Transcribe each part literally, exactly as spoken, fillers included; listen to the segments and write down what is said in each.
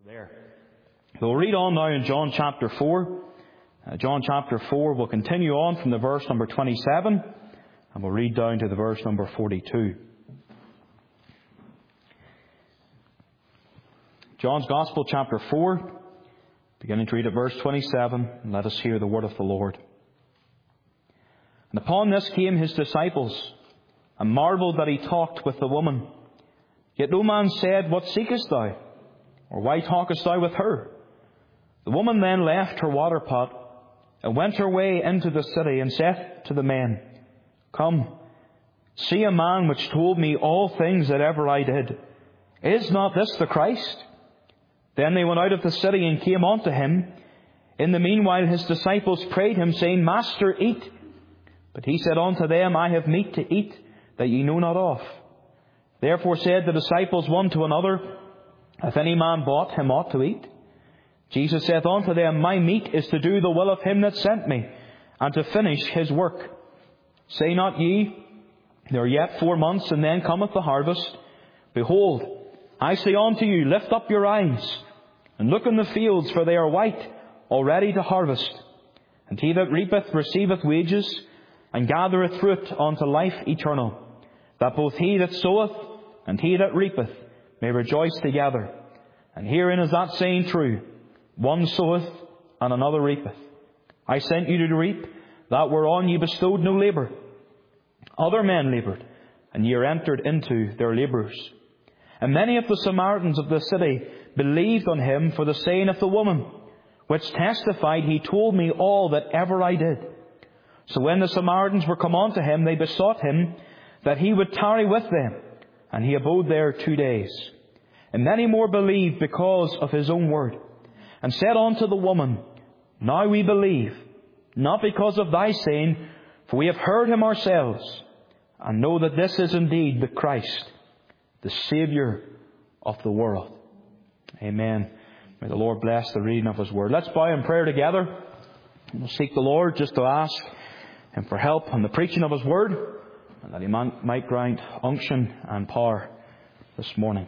There. We'll read on now in John chapter four. Uh, John chapter four, we'll continue on from the verse number twenty-seven, and we'll read down to the verse number forty-two. John's Gospel chapter four, beginning to read at verse twenty-seven, and let us hear the word of the Lord. And upon this came his disciples, and marvelled that he talked with the woman. Yet no man said, What seekest thou? Or why talkest thou with her? The woman then left her water pot, and went her way into the city, and said to the men, Come, see a man which told me all things that ever I did. Is not this the Christ? Then they went out of the city, and came unto him. In the meanwhile his disciples prayed him, saying, Master, eat. But he said unto them, I have meat to eat, that ye know not of. Therefore said the disciples one to another, If any man bought him ought to eat. Jesus saith unto them, My meat is to do the will of him that sent me, and to finish his work. Say not ye, There are yet four months, and then cometh the harvest. Behold, I say unto you, Lift up your eyes, and look in the fields, for they are white, already to harvest. And he that reapeth receiveth wages, and gathereth fruit unto life eternal, that both he that soweth and he that reapeth may rejoice together. And herein is that saying true, One soweth, and another reapeth. I sent you to reap that whereon ye bestowed no labour. Other men laboured, and ye are entered into their labours. And many of the Samaritans of the city believed on him for the saying of the woman, which testified, He told me all that ever I did. So when the Samaritans were come unto him, they besought him that he would tarry with them. And he abode there two days. And many more believed because of his own word. And said unto the woman, Now we believe, not because of thy saying, for we have heard him ourselves, and know that this is indeed the Christ, the Saviour of the world. Amen. May the Lord bless the reading of his word. Let's bow in prayer together. We'll seek the Lord just to ask him for help on the preaching of his word, and that he might grant unction and power this morning.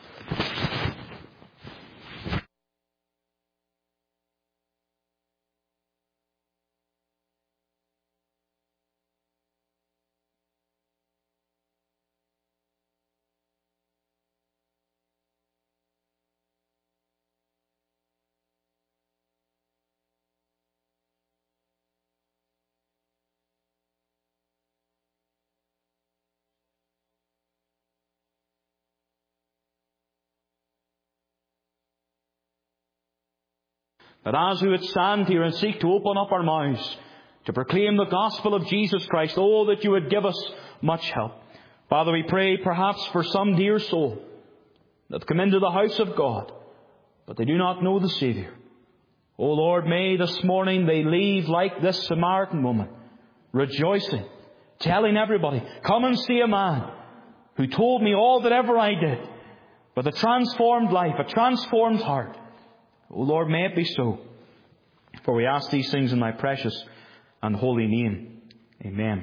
That as we would stand here and seek to open up our mouths to proclaim the gospel of Jesus Christ, oh, that you would give us much help. Father, we pray perhaps for some dear soul that come into the house of God, but they do not know the Saviour. Oh Lord, may this morning they leave like this Samaritan woman, rejoicing, telling everybody, Come and see a man who told me all that ever I did, with a transformed life, a transformed heart. O Lord, may it be so. For we ask these things in thy precious and holy name. Amen.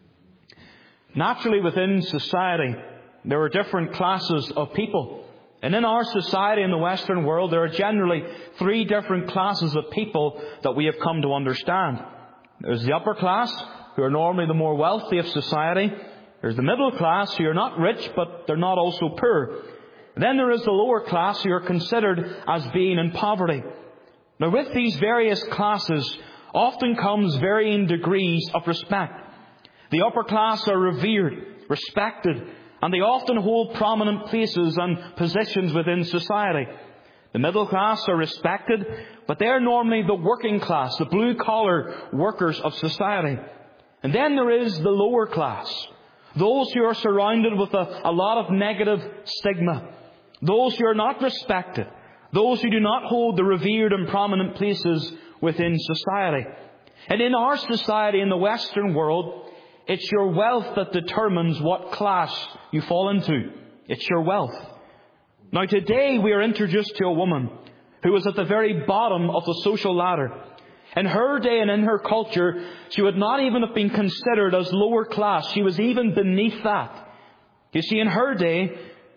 Naturally, within society, there are different classes of people. And in our society in the Western world, there are generally three different classes of people that we have come to understand. There's the upper class, who are normally the more wealthy of society. There's the middle class, who are not rich, but they're not also poor. Then there is the lower class, who are considered as being in poverty. Now, with these various classes often comes varying degrees of respect. The upper class are revered, respected, and they often hold prominent places and positions within society. The middle class are respected, but they are normally the working class, the blue-collar workers of society. And then there is the lower class, those who are surrounded with a, a lot of negative stigma. Those who are not respected. Those who do not hold the revered and prominent places within society. And in our society, in the Western world, it's your wealth that determines what class you fall into. It's your wealth. Now today we are introduced to a woman who was at the very bottom of the social ladder. In her day and in her culture, she would not even have been considered as lower class. She was even beneath that. You see, in her day,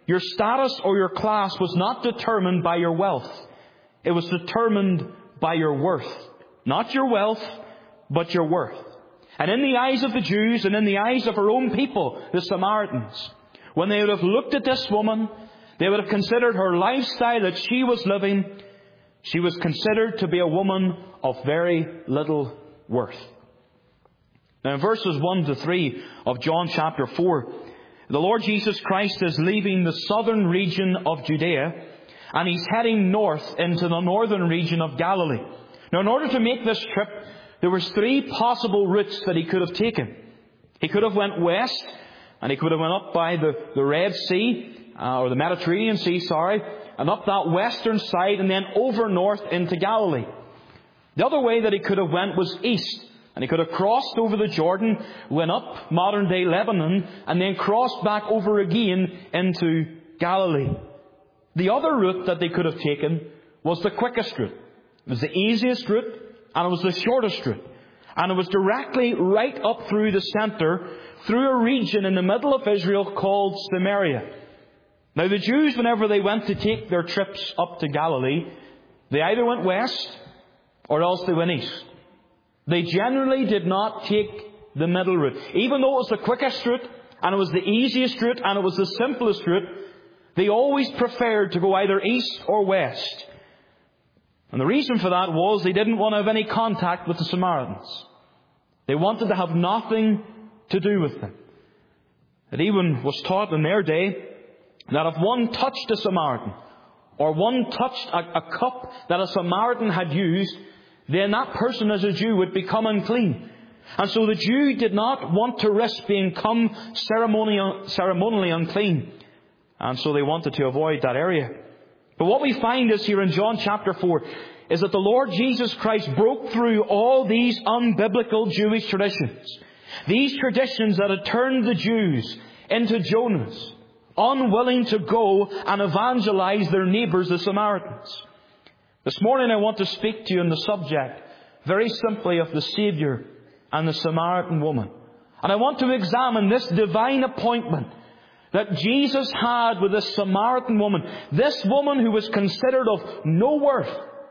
Your status or your class was not determined by your wealth. It was determined by your worth. Not your wealth, but your worth. And in the eyes of the Jews and in the eyes of her own people, the Samaritans, when they would have looked at this woman, they would have considered her lifestyle that she was living. She was considered to be a woman of very little worth. Now in verses one to three of John chapter four, the Lord Jesus Christ is leaving the southern region of Judea and He's heading north into the northern region of Galilee. Now in order to make this trip, there was three possible routes that He could have taken. He could have went west, and He could have went up by the, the Red Sea, uh, or the Mediterranean Sea, sorry, and up that western side and then over north into Galilee. The other way that He could have went was east, and He could have crossed over the Jordan, went up modern day Lebanon, and then crossed back over again into Galilee. The other route that they could have taken was the quickest route. It was the easiest route, and it was the shortest route. And it was directly right up through the centre, through a region in the middle of Israel called Samaria. Now the Jews, whenever they went to take their trips up to Galilee, they either went west or else they went east. They generally did not take the middle route. Even though it was the quickest route, and it was the easiest route, and it was the simplest route, they always preferred to go either east or west. And the reason for that was they didn't want to have any contact with the Samaritans. They wanted to have nothing to do with them. It even was taught in their day that if one touched a Samaritan, or one touched a, a cup that a Samaritan had used, then that person as a Jew would become unclean. And so the Jew did not want to risk being become ceremonial, ceremonially unclean. And so they wanted to avoid that area. But what we find is here in John chapter four is that the Lord Jesus Christ broke through all these unbiblical Jewish traditions. These traditions that had turned the Jews into Jonahs, unwilling to go and evangelize their neighbours, the Samaritans. This morning I want to speak to you on the subject, very simply, of the Saviour and the Samaritan woman. And I want to examine this divine appointment that Jesus had with this Samaritan woman. This woman who was considered of no worth,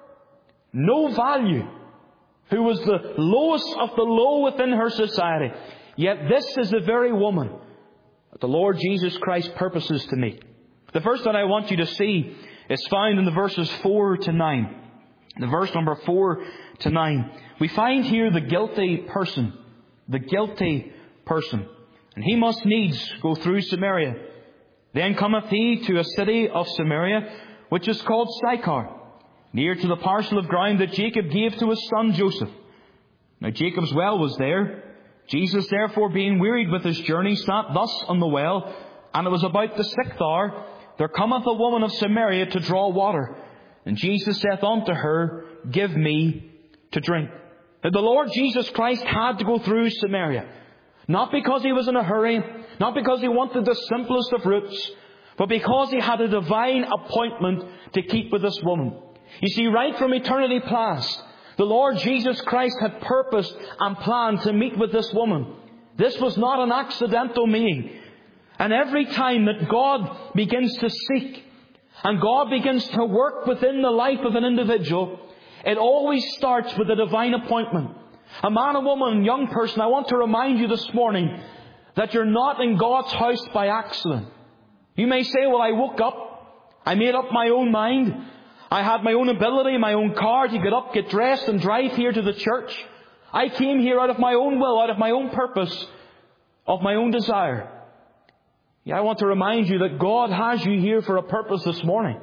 no value, who was the lowest of the low within her society. Yet this is the very woman that the Lord Jesus Christ purposes to meet. The first that I want you to see is found in the verses four to nine. The verse number four to nine. We find here the guilty person. The guilty person. And he must needs go through Samaria. Then cometh he to a city of Samaria, which is called Sychar, near to the parcel of ground that Jacob gave to his son Joseph. Now Jacob's well was there. Jesus therefore, being wearied with his journey, sat thus on the well, and it was about the sixth hour. There cometh a woman of Samaria to draw water. And Jesus saith unto her, Give me to drink. Now the Lord Jesus Christ had to go through Samaria. Not because he was in a hurry, not because he wanted the simplest of routes, but because he had a divine appointment to keep with this woman. You see, right from eternity past, the Lord Jesus Christ had purposed and planned to meet with this woman. This was not an accidental meeting. And every time that God begins to seek and God begins to work within the life of an individual, it always starts with a divine appointment. A man, a woman, young person, I want to remind you this morning that you're not in God's house by accident. You may say, well, I woke up, I made up my own mind, I had my own ability, my own car to get up, get dressed and drive here to the church. I came here out of my own will, out of my own purpose, of my own desire. Yeah, I want to remind you that God has you here for a purpose this morning.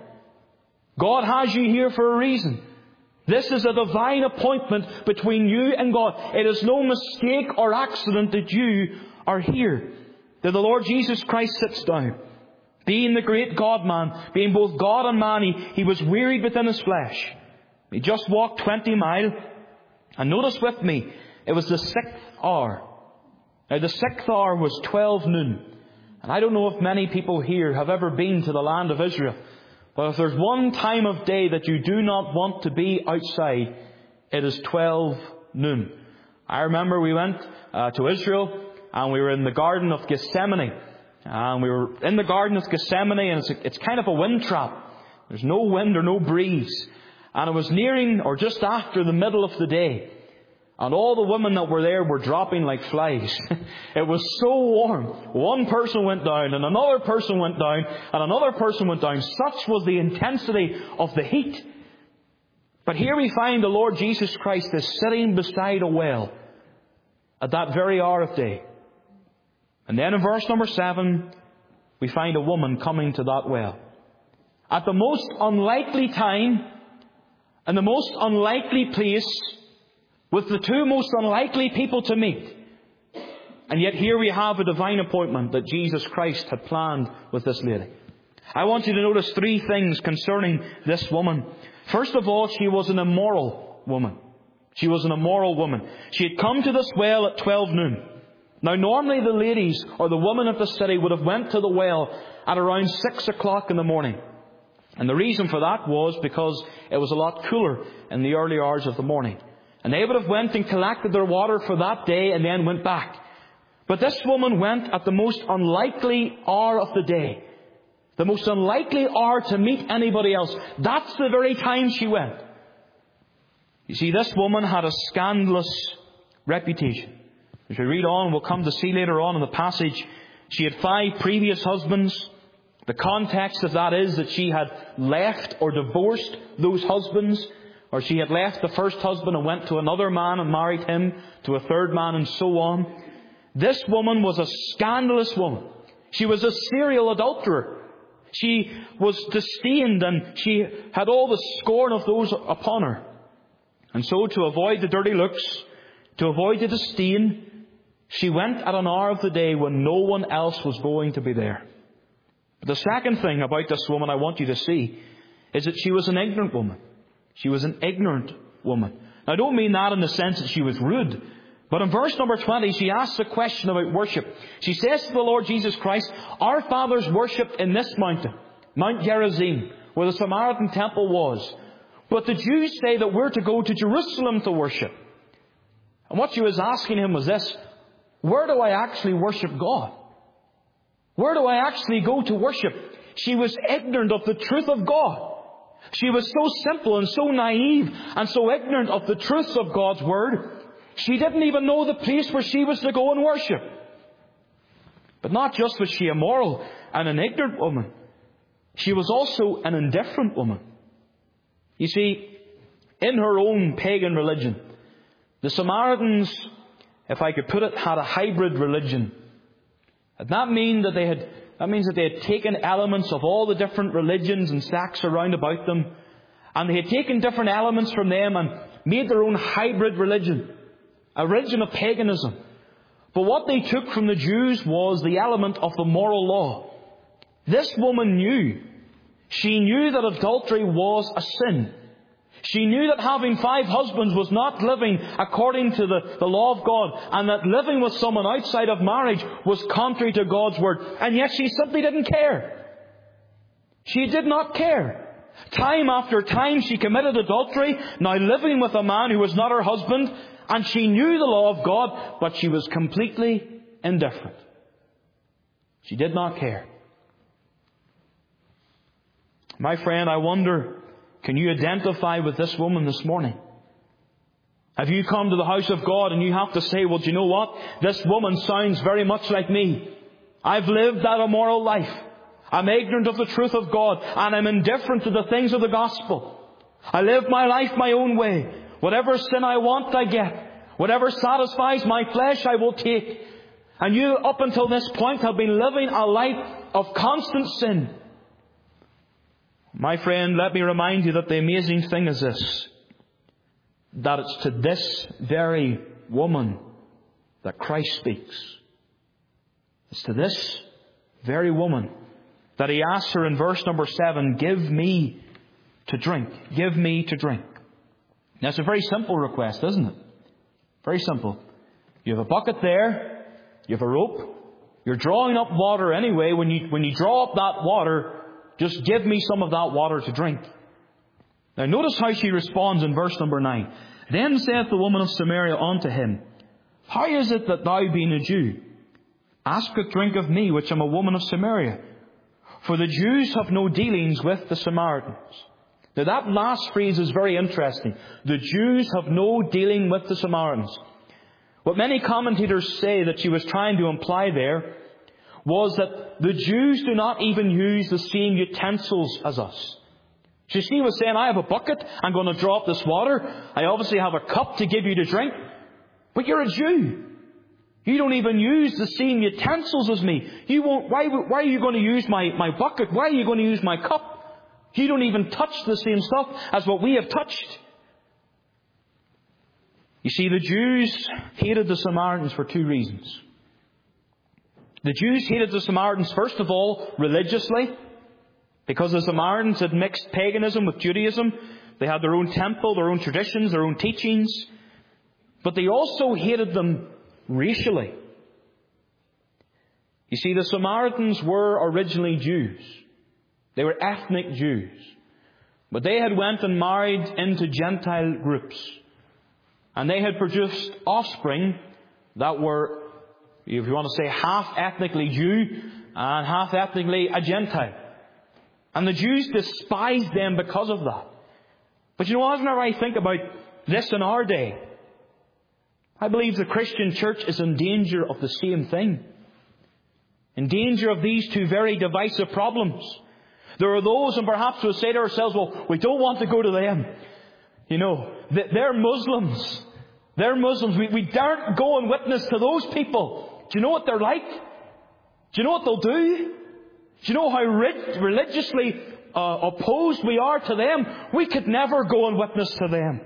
God has you here for a reason. This is a divine appointment between you and God. It is no mistake or accident that you are here. That the Lord Jesus Christ sits down. Being the great God-man, being both God and man, he, he was wearied within his flesh. He just walked twenty miles. And notice with me, it was the sixth hour. Now the sixth hour was twelve noon. And I don't know if many people here have ever been to the land of Israel. But if there's one time of day that you do not want to be outside, it is twelve noon. I remember we went uh, to Israel and we were in the Garden of Gethsemane. And we were in the Garden of Gethsemane, and it's, a, it's kind of a wind trap. There's no wind or no breeze. And it was nearing or just after the middle of the day. And all the women that were there were dropping like flies. It was so warm. One person went down, and another person went down, and another person went down. Such was the intensity of the heat. But here we find the Lord Jesus Christ is sitting beside a well at that very hour of day. And then in verse number seven, we find a woman coming to that well. At the most unlikely time, and the most unlikely place, with the two most unlikely people to meet. And yet here we have a divine appointment that Jesus Christ had planned with this lady. I want you to notice three things concerning this woman. First of all, she was an immoral woman. She was an immoral woman. She had come to this well at twelve noon. Now normally the ladies or the women of the city would have went to the well at around six o'clock in the morning. And the reason for that was because it was a lot cooler in the early hours of the morning. And they would have went and collected their water for that day and then went back. But this woman went at the most unlikely hour of the day. The most unlikely hour to meet anybody else. That's the very time she went. You see, this woman had a scandalous reputation. As we read on, we'll come to see later on in the passage, she had five previous husbands. The context of that is that she had left or divorced those husbands. Or she had left the first husband and went to another man and married him, to a third man, and so on. This woman was a scandalous woman. She was a serial adulterer. She was disdained, and she had all the scorn of those upon her. And so, to avoid the dirty looks, to avoid the disdain, she went at an hour of the day when no one else was going to be there. But the second thing about this woman I want you to see is that she was an ignorant woman. She was an ignorant woman. Now, I don't mean that in the sense that she was rude. But in verse number twenty, she asks a question about worship. She says to the Lord Jesus Christ, our fathers worshipped in this mountain, Mount Gerizim, where the Samaritan temple was. But the Jews say that we're to go to Jerusalem to worship. And what she was asking him was this: where do I actually worship God? Where do I actually go to worship? She was ignorant of the truth of God. She was so simple and so naive and so ignorant of the truths of God's Word, she didn't even know the place where she was to go and worship. But not just was she immoral and an ignorant woman, she was also an indifferent woman. You see, in her own pagan religion, the Samaritans, if I could put it, had a hybrid religion. And that mean that they had That means that they had taken elements of all the different religions and sects around about them, and they had taken different elements from them and made their own hybrid religion, a religion of paganism. But what they took from the Jews was the element of the moral law. This woman knew. She knew that adultery was a sin. She knew that having five husbands was not living according to the, the law of God, and that living with someone outside of marriage was contrary to God's Word. And yet she simply didn't care. She did not care. Time after time she committed adultery, now living with a man who was not her husband, and she knew the law of God, but she was completely indifferent. She did not care. My friend, I wonder, can you identify with this woman this morning? Have you come to the house of God and you have to say, well, do you know what? This woman sounds very much like me. I've lived that immoral life. I'm ignorant of the truth of God, and I'm indifferent to the things of the gospel. I live my life my own way. Whatever sin I want, I get. Whatever satisfies my flesh, I will take. And you, up until this point, have been living a life of constant sin. My friend, let me remind you that the amazing thing is this: that it's to this very woman that Christ speaks. It's to this very woman that He asks her in verse number seven, give me to drink. Give me to drink. Now, it's a very simple request, isn't it? Very simple. You have a bucket there. You have a rope. You're drawing up water anyway. When you, when you draw up that water, just give me some of that water to drink. Now, notice how she responds in verse number nine. Then saith the woman of Samaria unto him, how is it that thou, being a Jew, Ask a drink of me, which am a woman of Samaria. For the Jews have no dealings with the Samaritans. Now that last phrase is very interesting. The Jews have no dealing with the Samaritans. What many commentators say that she was trying to imply there was that the Jews do not even use the same utensils as us. So she was saying, I have a bucket, I'm going to drop this water. I obviously have a cup to give you to drink. But you're a Jew. You don't even use the same utensils as me. You won't, why, why are you going to use my, my bucket? Why are you going to use my cup? You don't even touch the same stuff as what we have touched. You see, the Jews hated the Samaritans for two reasons. The Jews hated the Samaritans, first of all, religiously, because the Samaritans had mixed paganism with Judaism. They had their own temple, their own traditions, their own teachings. But they also hated them racially. You see, the Samaritans were originally Jews. They were ethnic Jews. But they had went and married into Gentile groups. And they had produced offspring that were, if you want to say, half ethnically Jew and half ethnically a Gentile. And the Jews despised them because of that. But you know, whenever I think about this in our day, I believe the Christian church is in danger of the same thing. In danger of these two very divisive problems. There are those, and perhaps we'll say to ourselves, well, we don't want to go to them. You know, they're Muslims. They're Muslims. We, we daren't go and witness to those people. Do you know what they're like? Do you know what they'll do? Do you know how rig- religiously uh, opposed we are to them? We could never go and witness to them.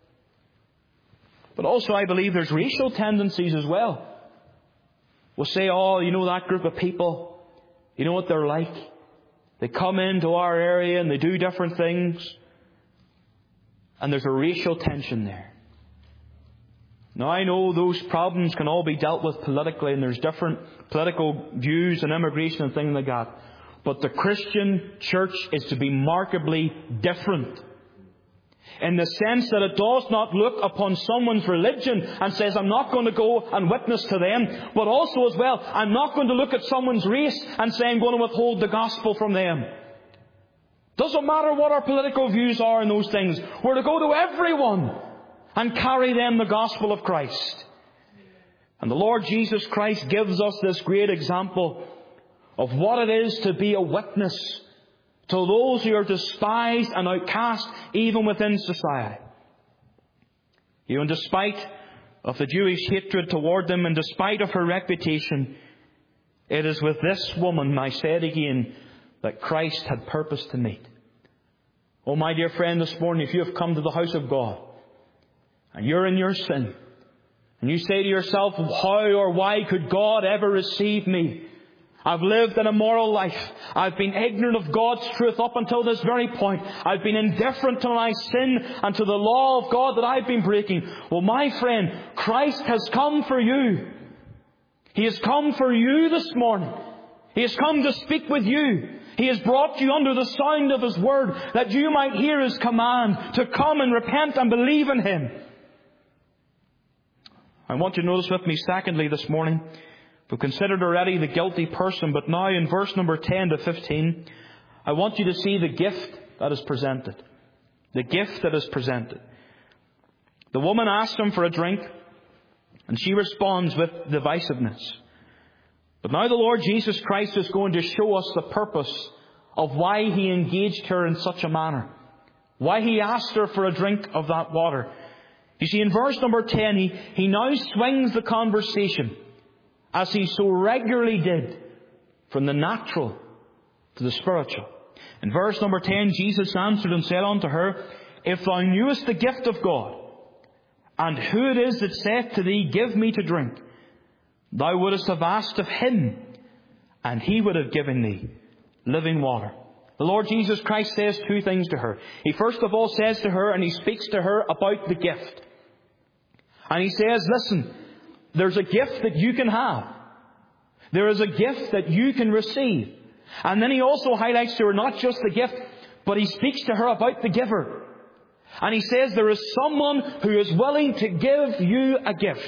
But also I believe there's racial tendencies as well. We'll say, oh, you know that group of people, you know what they're like. They come into our area and they do different things. And there's a racial tension there. Now I know those problems can all be dealt with politically, and there's different political views and immigration and things like that. But the Christian church is to be markedly different. In the sense that it does not look upon someone's religion and says, I'm not going to go and witness to them. But also as well, I'm not going to look at someone's race and say I'm going to withhold the gospel from them. Doesn't matter what our political views are in those things. We're to go to everyone and carry them the gospel of Christ. And the Lord Jesus Christ gives us this great example of what it is to be a witness to those who are despised and outcast even within society. You know, in despite of the Jewish hatred toward them, and despite of her reputation, it is with this woman, I say it again, that Christ had purposed to meet. Oh, my dear friend, this morning, if you have come to the house of God, and you're in your sin, and you say to yourself, how or why could God ever receive me? I've lived an immoral life. I've been ignorant of God's truth up until this very point. I've been indifferent to my sin and to the law of God that I've been breaking. Well, my friend, Christ has come for you. He has come for you this morning. He has come to speak with you. He has brought you under the sound of His word, that you might hear His command to come and repent and believe in Him. I want you to notice with me, secondly, this morning, we've considered already the guilty person, but now in verse number ten to fifteen, I want you to see the gift that is presented. The gift that is presented. The woman asks him for a drink, and she responds with divisiveness. But now the Lord Jesus Christ is going to show us the purpose of why He engaged her in such a manner. Why He asked her for a drink of that water. You see, in verse number ten, He, he now swings the conversation, as He so regularly did, from the natural to the spiritual. In verse number ten, Jesus answered and said unto her, If thou knewest the gift of God, and who it is that saith to thee, Give me to drink, thou wouldest have asked of Him, and He would have given thee living water. The Lord Jesus Christ says two things to her. He first of all says to her, and He speaks to her about the gift. And He says, listen, there's a gift that you can have. There is a gift that you can receive. And then He also highlights to her not just the gift, but He speaks to her about the giver. And He says there is someone who is willing to give you a gift.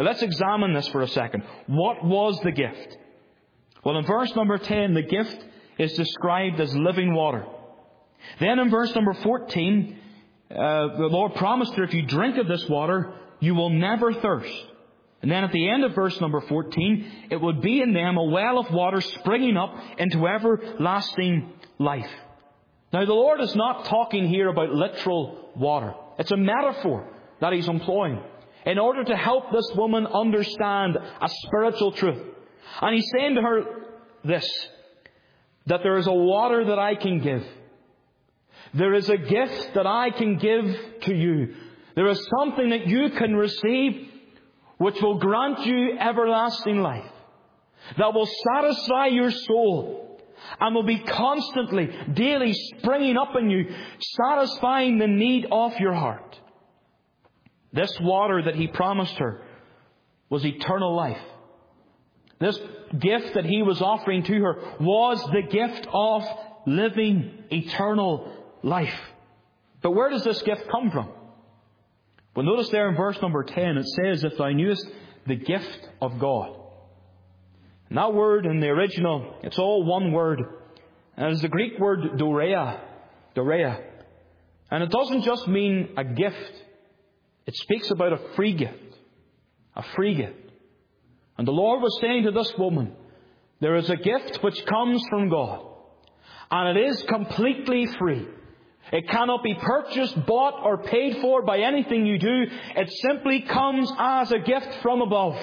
Now let's examine this for a second. What was the gift? Well, in verse number ten, the gift is described as living water. Then in verse number fourteen, uh, the Lord promised her, if you drink of this water, you will never thirst. And then at the end of verse number fourteen, it would be in them a well of water springing up into everlasting life. Now the Lord is not talking here about literal water. It's a metaphor that He's employing in order to help this woman understand a spiritual truth. And He's saying to her this, that there is a water that I can give. There is a gift that I can give to you. There is something that you can receive which will grant you everlasting life, that will satisfy your soul and will be constantly, daily springing up in you, satisfying the need of your heart. This water that He promised her was eternal life. This gift that He was offering to her was the gift of living eternal life. But where does this gift come from? Well, notice there in verse number ten, it says, if thou knewest the gift of God. And that word in the original, it's all one word. And it is the Greek word dorea. Dorea. And it doesn't just mean a gift. It speaks about a free gift. A free gift. And the Lord was saying to this woman, there is a gift which comes from God. And it is completely free. It cannot be purchased, bought, or paid for by anything you do. It simply comes as a gift from above.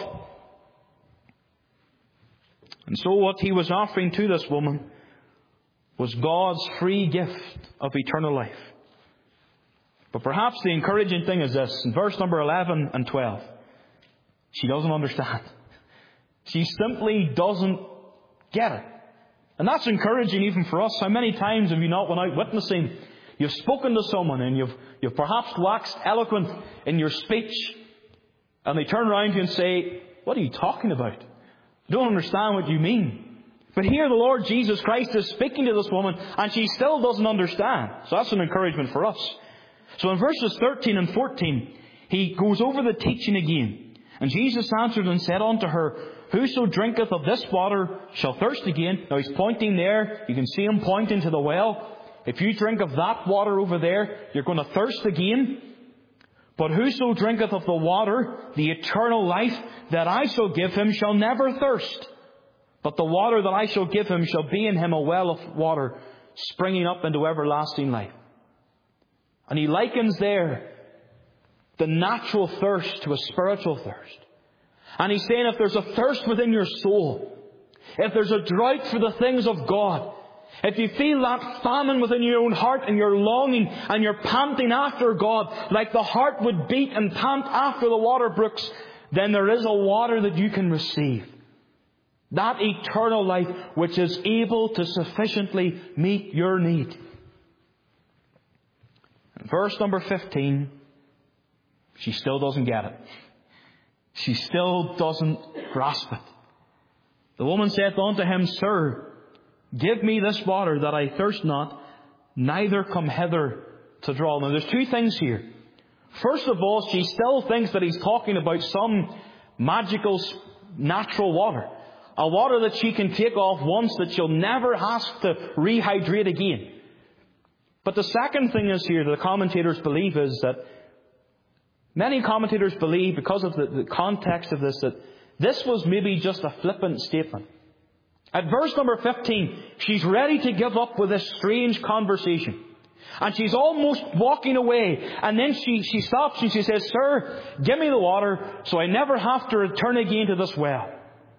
And so what He was offering to this woman was God's free gift of eternal life. But perhaps the encouraging thing is this. In verse number eleven and twelve, she doesn't understand. She simply doesn't get it. And that's encouraging even for us. How many times have you not went out witnessing? You've spoken to someone and you've, you've perhaps waxed eloquent in your speech, and they turn around to you and say, what are you talking about? I don't understand what you mean. But here the Lord Jesus Christ is speaking to this woman and she still doesn't understand. So that's an encouragement for us. So in verses thirteen and fourteen, He goes over the teaching again. And Jesus answered and said unto her, whoso drinketh of this water shall thirst again. Now He's pointing there. You can see Him pointing to the well. If you drink of that water over there, you're going to thirst again. But whoso drinketh of the water, the eternal life that I shall give him, shall never thirst. But the water that I shall give him shall be in him a well of water, springing up into everlasting life. And He likens there the natural thirst to a spiritual thirst. And He's saying if there's a thirst within your soul, if there's a drought for the things of God, if you feel that famine within your own heart and you're longing and you're panting after God like the heart would beat and pant after the water brooks, then there is a water that you can receive. That eternal life which is able to sufficiently meet your need. In verse number fifteen, she still doesn't get it. She still doesn't grasp it. The woman saith unto Him, Sir, give me this water that I thirst not, neither come hither to draw. Now there's two things here. First of all, she still thinks that He's talking about some magical natural water. A water that she can take off once that she'll never have to rehydrate again. But the second thing is here, the commentators believe, is that many commentators believe, because of the, the context of this, that this was maybe just a flippant statement. At verse number fifteen, she's ready to give up with this strange conversation. And she's almost walking away. And then she, she stops and she says, Sir, give me the water so I never have to return again to this well.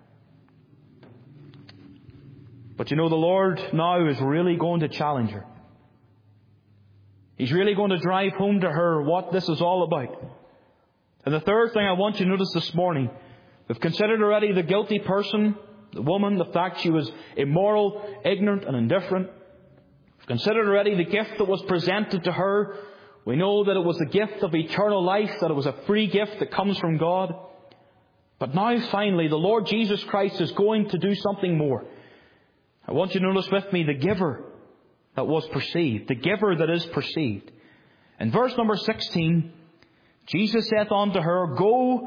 But you know, the Lord now is really going to challenge her. He's really going to drive home to her what this is all about. And the third thing I want you to notice this morning, we've considered already the guilty person, the woman, the fact she was immoral, ignorant and indifferent. We've considered already the gift that was presented to her. We know that it was the gift of eternal life, that it was a free gift that comes from God. But now finally, the Lord Jesus Christ is going to do something more. I want you to notice with me the giver that was perceived, the giver that is perceived. In verse number sixteen, Jesus saith unto her, Go,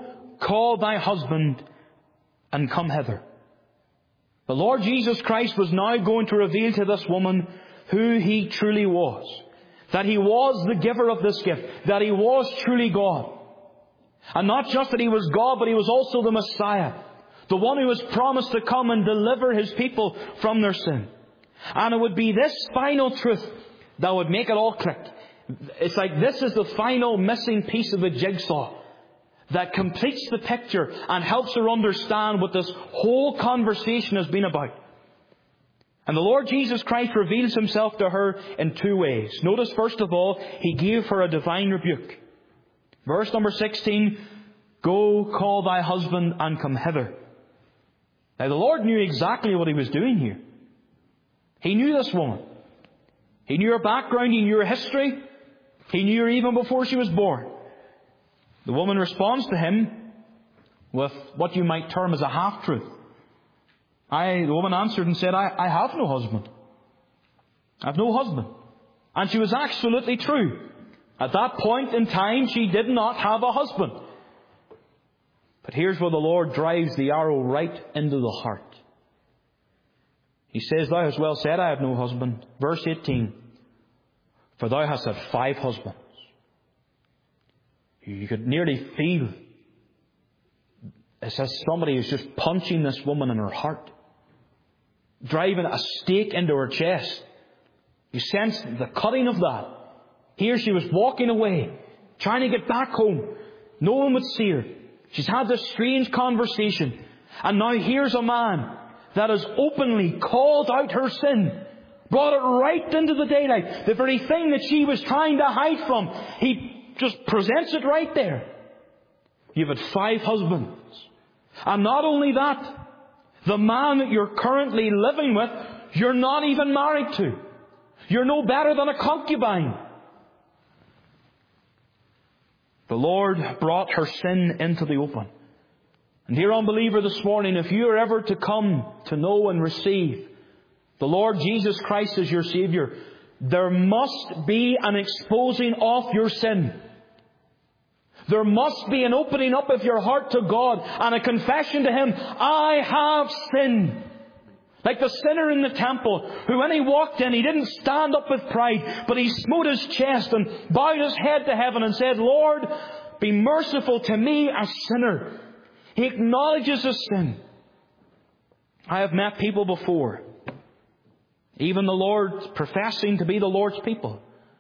call thy husband and come hither. The Lord Jesus Christ was now going to reveal to this woman who He truly was. That He was the giver of this gift. That He was truly God. And not just that He was God, but He was also the Messiah. The one who was promised to come and deliver His people from their sin. And it would be this final truth that would make it all click. It's like this is the final missing piece of the jigsaw that completes the picture and helps her understand what this whole conversation has been about. And the Lord Jesus Christ reveals Himself to her in two ways. Notice, first of all, He gave her a divine rebuke. Verse number sixteen, go call thy husband and come hither. Now the Lord knew exactly what He was doing here. He knew this woman. He knew her background. He knew her history. He knew her even before she was born. The woman responds to Him with what you might term as a half-truth. I, the woman answered and said, I, I have no husband. I have no husband. And she was absolutely true. At that point in time, she did not have a husband. But here's where the Lord drives the arrow right into the heart. He says, thou hast well said, I have no husband. Verse eighteen, for thou hast had five husbands. You could nearly feel it's as somebody is just punching this woman in her heart. Driving a stake into her chest. You sense the cutting of that. Here she was walking away, trying to get back home. No one would see her. She's had this strange conversation. And now here's a man that has openly called out her sin. Brought it right into the daylight. The very thing that she was trying to hide from. He just presents it right there. You've had five husbands. And not only that, the man that you're currently living with, you're not even married to. You're no better than a concubine. The Lord brought her sin into the open. And dear unbeliever, this morning, if you are ever to come to know and receive the Lord Jesus Christ as your Saviour, there must be an exposing of your sin. There must be an opening up of your heart to God and a confession to Him, I have sinned. Like the sinner in the temple, who when he walked in, he didn't stand up with pride, but he smote his chest and bowed his head to heaven and said, Lord, be merciful to me, a sinner. He acknowledges his sin. I have met people before, even the Lord professing to be the Lord's people,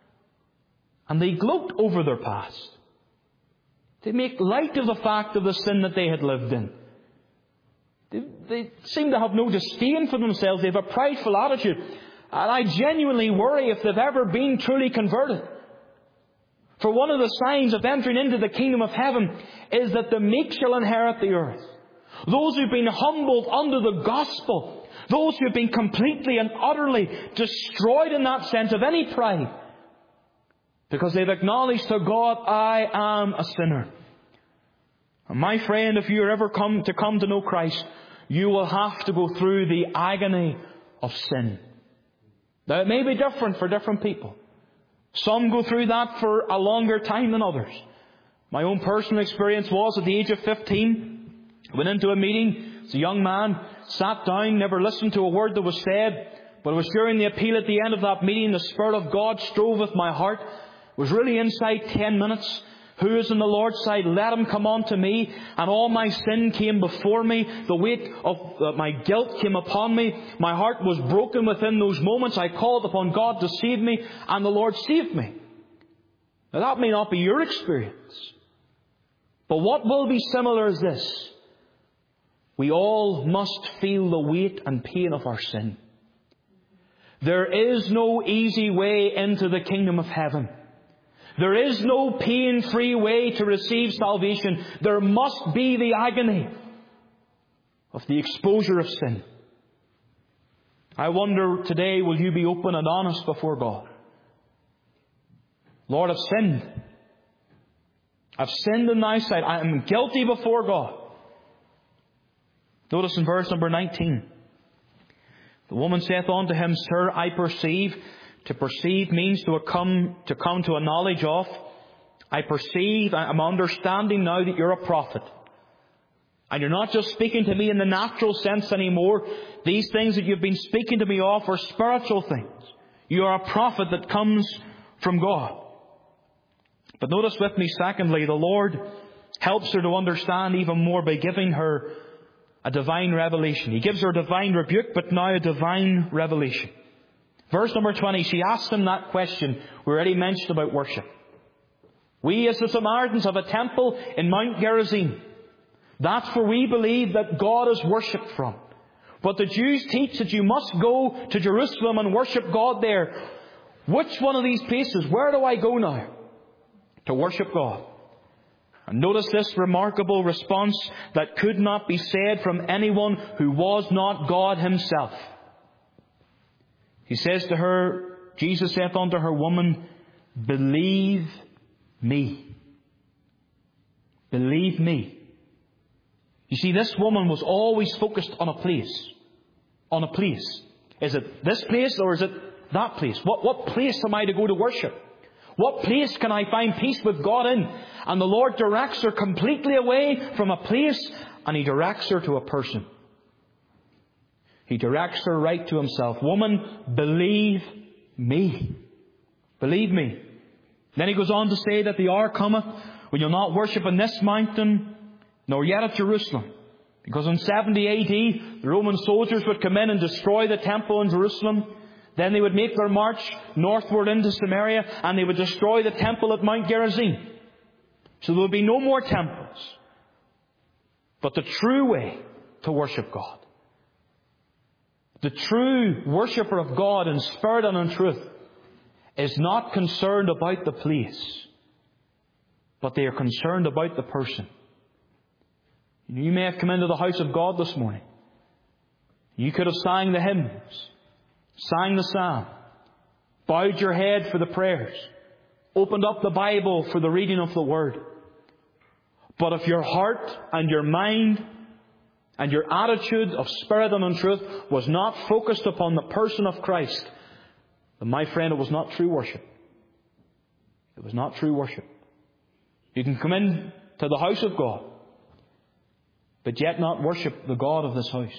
and they gloat over their past. They make light of the fact of the sin that they had lived in. They, they seem to have no disdain for themselves. They have a prideful attitude. And I genuinely worry if they've ever been truly converted. For one of the signs of entering into the kingdom of heaven is that the meek shall inherit the earth. Those who've been humbled under the gospel. Those who've been completely and utterly destroyed in that sense of any pride. Because they've acknowledged to God, I am a sinner. And my friend, if you are ever come to come to know Christ, you will have to go through the agony of sin. Now it may be different for different people. Some go through that for a longer time than others. My own personal experience was at the age of fifteen, I went into a meeting as a young man, sat down, never listened to a word that was said, but it was during the appeal at the end of that meeting, the Spirit of God strove with my heart. Was really inside ten minutes. Who is on the Lord's side? Let him come unto me. And all my sin came before me. The weight of uh, my guilt came upon me. My heart was broken within those moments. I called upon God to save me, and the Lord saved me. Now that may not be your experience. But what will be similar is this. We all must feel the weight and pain of our sin. There is no easy way into the kingdom of heaven. There is no pain-free way to receive salvation. There must be the agony of the exposure of sin. I wonder today, will you be open and honest before God? Lord, I've sinned. I've sinned in thy sight. I am guilty before God. Notice in verse number nineteen. The woman saith unto him, Sir, I perceive. To perceive means to come to come to a knowledge of. I perceive, I'm understanding now that you're a prophet. And you're not just speaking to me in the natural sense anymore. These things that you've been speaking to me of are spiritual things. You are a prophet that comes from God. But notice with me, secondly, the Lord helps her to understand even more by giving her a divine revelation. He gives her a divine rebuke, but now a divine revelation. Verse number twenty, she asks him that question we already mentioned about worship. We as the Samaritans have a temple in Mount Gerizim. That's where we believe that God is worshipped from. But the Jews teach that you must go to Jerusalem and worship God there. Which one of these places? Where do I go now to worship God? And notice this remarkable response that could not be said from anyone who was not God Himself. He says to her, Jesus saith unto her, Woman, believe me. Believe me. You see, this woman was always focused on a place. On a place. Is it this place or is it that place? What, what place am I to go to worship? What place can I find peace with God in? And the Lord directs her completely away from a place, and He directs her to a person. He directs her right to Himself. Woman, believe me. Believe me. Then He goes on to say that the hour cometh when you'll not worship in this mountain, nor yet at Jerusalem. Because in seventy A D, the Roman soldiers would come in and destroy the temple in Jerusalem. Then they would make their march northward into Samaria, and they would destroy the temple at Mount Gerizim. So there would be no more temples. But the true way to worship God, the true worshipper of God in spirit and in truth, is not concerned about the place, but they are concerned about the person. You may have come into the house of God this morning. You could have sang the hymns, sang the psalm, bowed your head for the prayers, opened up the Bible for the reading of the Word. But if your heart and your mind and your attitude of spirit and in truth was not focused upon the person of Christ, then my friend, it was not true worship. It was not true worship. You can come in to the house of God, but yet not worship the God of this house.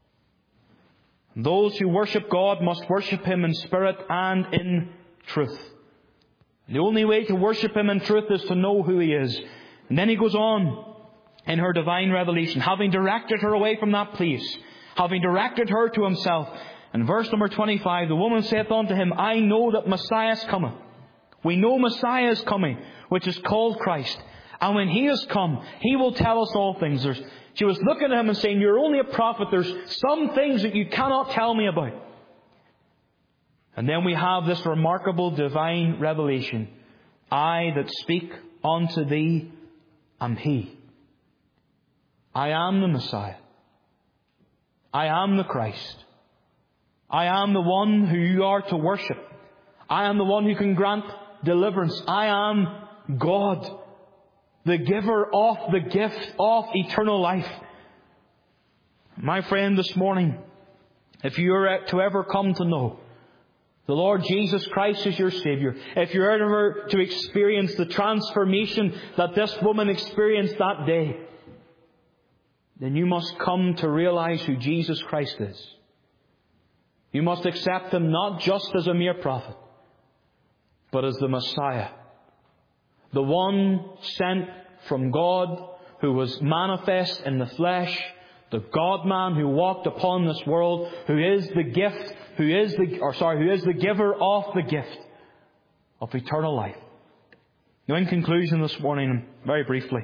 Those who worship God must worship Him in spirit and in truth. The only way to worship Him in truth is to know who He is. And then He goes on in her divine revelation, having directed her away from that place, having directed her to Himself. In verse number twenty-five, the woman saith unto Him, I know that Messiah is coming. We know Messiah is coming, which is called Christ. And when He has come, He will tell us all things. There's, she was looking at Him and saying, you're only a prophet. There's some things that you cannot tell me about. And then we have this remarkable divine revelation. I that speak unto thee am He. I am the Messiah. I am the Christ. I am the one who you are to worship. I am the one who can grant deliverance. I am God, the giver of the gift of eternal life. My friend, this morning, if you are to ever come to know the Lord Jesus Christ as your Savior, if you're ever to experience the transformation that this woman experienced that day, then you must come to realize who Jesus Christ is. You must accept Him not just as a mere prophet, but as the Messiah, the one sent from God, who was manifest in the flesh, the God-man who walked upon this world, who is the gift, who is the, or sorry, who is the giver of the gift of eternal life. Now, in conclusion this morning, very briefly,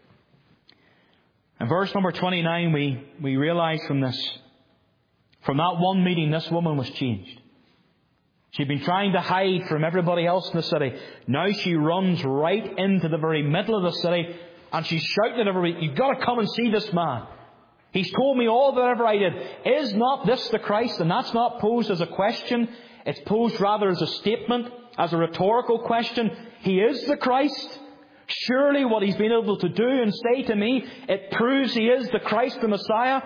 in verse number twenty-nine, we, we realize from this, from that one meeting, this woman was changed. She'd been trying to hide from everybody else in the city. Now she runs right into the very middle of the city, and she's shouting at everybody, you've got to come and see this man. He's told me all that ever I did. Is not this the Christ? And that's not posed as a question. It's posed rather as a statement, as a rhetorical question. He is the Christ. Surely what He's been able to do and say to me, it proves He is the Christ, the Messiah.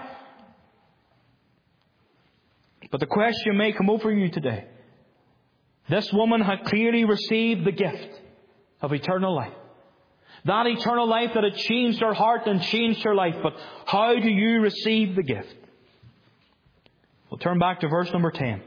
But the question may come over you today. This woman had clearly received the gift of eternal life. That eternal life that had changed her heart and changed her life. But how do you receive the gift? We'll turn back to verse number ten.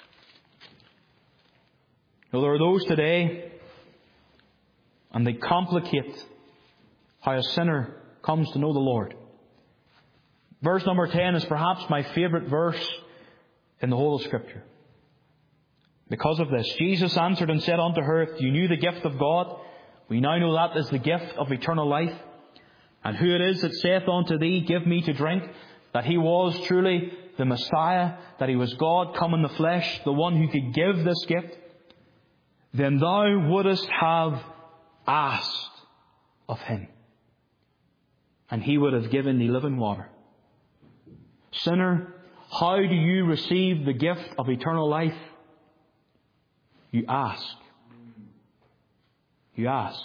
Now, there are those today, and they complicate how a sinner comes to know the Lord. Verse number ten is perhaps my favourite verse in the whole of Scripture. Because of this, Jesus answered and said unto her, If you knew the gift of God, we now know that is the gift of eternal life. And who it is that saith unto thee, Give me to drink, that he was truly the Messiah, that he was God come in the flesh, the one who could give this gift, then thou wouldest have asked of him, and he would have given thee living water. Sinner, how do you receive the gift of eternal life? You ask. You ask.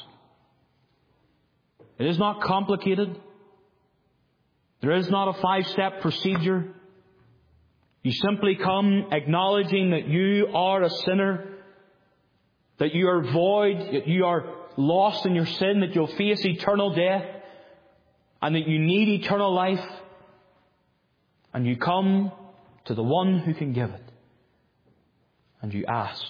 It is not complicated. There is not a five-step procedure. You simply come acknowledging that you are a sinner, that you are void, that you are lost in your sin, that you'll face eternal death, and that you need eternal life. And you come to the one who can give it. And you ask.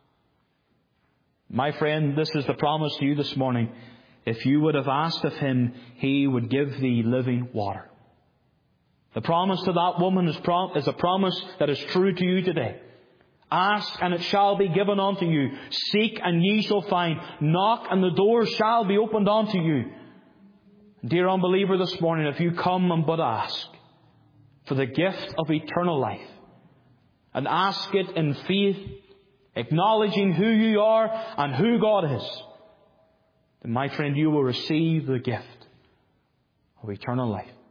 My friend, this is the promise to you this morning. If you would have asked of him, he would give thee living water. The promise to that woman is, prom- is a promise that is true to you today. Ask and it shall be given unto you. Seek and ye shall find. Knock and the door shall be opened unto you. Dear unbeliever, this morning, if you come and but ask for the gift of eternal life, and ask it in faith, acknowledging who you are and who God is, then my friend, you will receive the gift of eternal life.